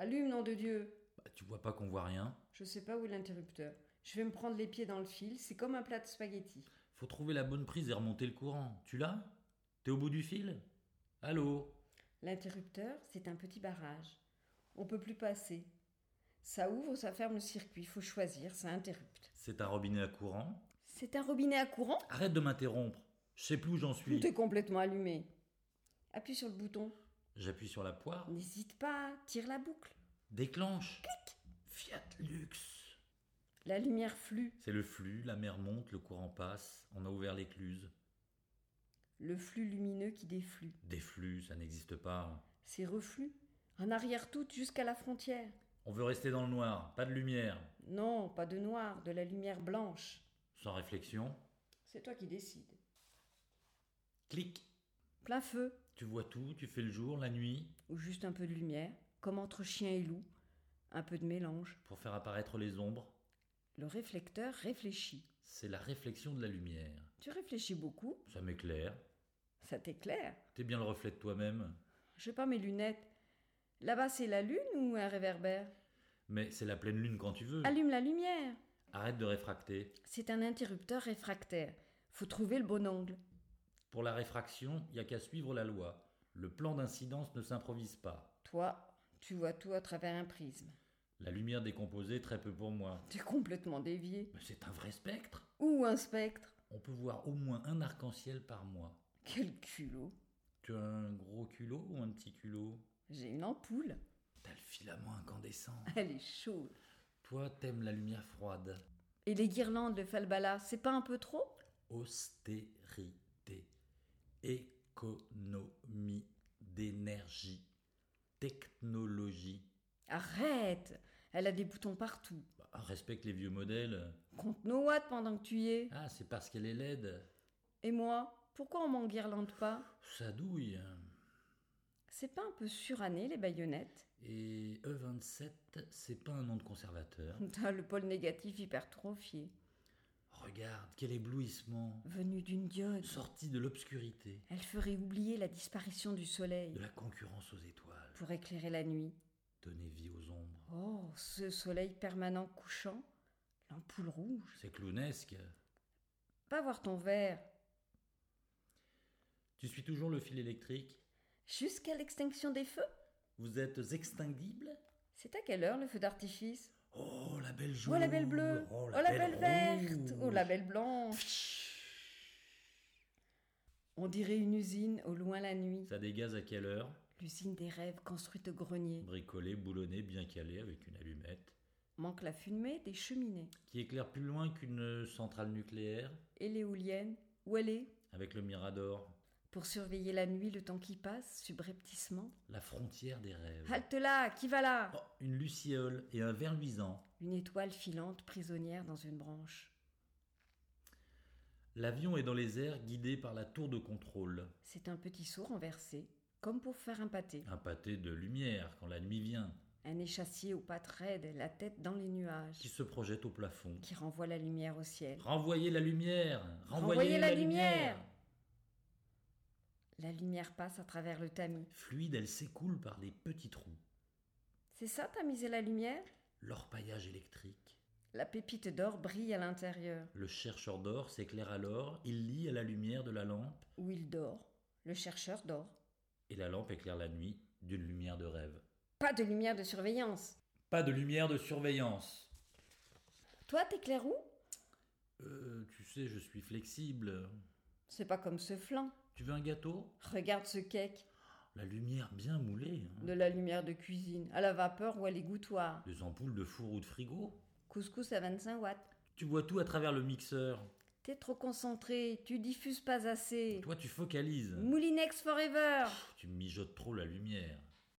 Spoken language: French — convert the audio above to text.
Allume, nom de Dieu. Tu vois pas qu'on voit rien? Je sais pas où est l'interrupteur. Je vais me prendre les pieds dans le fil, c'est comme un plat de spaghettis. Faut trouver la bonne prise et remonter le courant. Tu l'as? T'es au bout du fil? Allô? L'interrupteur, c'est un petit barrage. On peut plus passer. Ça ouvre ou ça ferme le circuit, faut choisir, ça interrupte. C'est un robinet à courant? C'est un robinet à courant? Arrête de m'interrompre. Je sais plus où j'en suis. Tout est complètement allumé. Appuie sur le bouton. J'appuie sur la poire. N'hésite pas, tire la boucle. Déclenche. Clic. Fiat Lux. La lumière flue. C'est le flux, la mer monte, le courant passe. On a ouvert l'écluse. Le flux lumineux qui déflue. Des flux, ça n'existe pas. C'est reflux. En arrière toute jusqu'à la frontière. On veut rester dans le noir, pas de lumière. Non, pas de noir, de la lumière blanche. Sans réflexion. C'est toi qui décides. Clic. Plein feu. Tu vois tout, tu fais le jour, la nuit. Ou juste un peu de lumière, comme entre chien et loup. Un peu de mélange. Pour faire apparaître les ombres. Le réflecteur réfléchit. C'est la réflexion de la lumière. Tu réfléchis beaucoup. Ça m'éclaire. Ça t'éclaire. T'es bien le reflet de toi-même. J'ai pas mes lunettes. Là-bas, c'est la lune ou un réverbère? Mais c'est la pleine lune quand tu veux. Allume la lumière. Arrête de réfracter. C'est un interrupteur réfractaire. Faut trouver le bon angle. Pour la réfraction, il n'y a qu'à suivre la loi. Le plan d'incidence ne s'improvise pas. Toi, tu vois tout à travers un prisme. La lumière décomposée, très peu pour moi. T'es complètement dévié. Mais c'est un vrai spectre. Ou un spectre. On peut voir au moins un arc-en-ciel par mois. Quel culot. Tu as un gros culot ou un petit culot? J'ai une ampoule. T'as le filament incandescent. Elle est chaude. Toi, t'aimes la lumière froide. Et les guirlandes de falbala, c'est pas un peu trop? Austérité. Économie d'énergie. Technologie. Arrête! Elle a des boutons partout. Respecte les vieux modèles. Compte nos watts pendant que tu y es. Ah, c'est parce qu'elle est laide. Et moi, pourquoi on m'enguirlande pas? Ça douille. C'est pas un peu suranné, les baïonnettes? Et E27, c'est pas un nom de conservateur. T'as le pôle négatif hypertrophié. Regarde, quel éblouissement. Venu d'une diode. Sorti de l'obscurité. Elle ferait oublier la disparition du soleil. De la concurrence aux étoiles. Pour éclairer la nuit. Donner vie aux ombres. Oh, ce soleil permanent couchant. L'ampoule rouge. C'est clownesque. Va voir ton verre. Tu suis toujours le fil électrique? Jusqu'à l'extinction des feux? Vous êtes extinguibles? C'est à quelle heure le feu d'artifice? Oh, la belle jaune. Oh, la belle bleue. Oh, la belle verte. Oh, la belle blanche. On dirait une usine au loin la nuit. Ça dégaze à quelle heure? L'usine des rêves construite au grenier. Bricolée, boulonnée, bien calée avec une allumette. Manque la fumée des cheminées. Qui éclaire plus loin qu'une centrale nucléaire? Et l'éolienne, où elle est? Avec le Mirador. Pour surveiller la nuit, le temps qui passe, subrepticement. La frontière des rêves. Halte là, qui va là? Oh, une luciole et un verre luisant. Une étoile filante prisonnière dans une branche. L'avion est dans les airs, guidé par la tour de contrôle. C'est un petit seau renversé, comme pour faire un pâté. Un pâté de lumière quand la nuit vient. Un échassier aux pattes raides, la tête dans les nuages. Qui se projette au plafond. Qui renvoie la lumière au ciel. Renvoyez la lumière! Renvoyez la lumière! La lumière passe à travers le tamis. Fluide, elle s'écoule par des petits trous. C'est ça, tamiser la lumière? L'orpaillage électrique. La pépite d'or brille à l'intérieur. Le chercheur d'or s'éclaire alors, il lit à la lumière de la lampe. Où il dort. Le chercheur dort. Et la lampe éclaire la nuit d'une lumière de rêve. Pas de lumière de surveillance. Pas de lumière de surveillance. Toi, t'éclaires où? Tu sais, je suis flexible. C'est pas comme ce flan. Tu veux un gâteau? Regarde ce cake. La lumière bien moulée. De la lumière de cuisine, à la vapeur ou à l'égouttoir. Des ampoules de four ou de frigo. Couscous à 25 watts. Tu vois tout à travers le mixeur. T'es trop concentré, tu diffuses pas assez. Toi, tu focalises. Moulinex forever. Tu mijotes trop la lumière.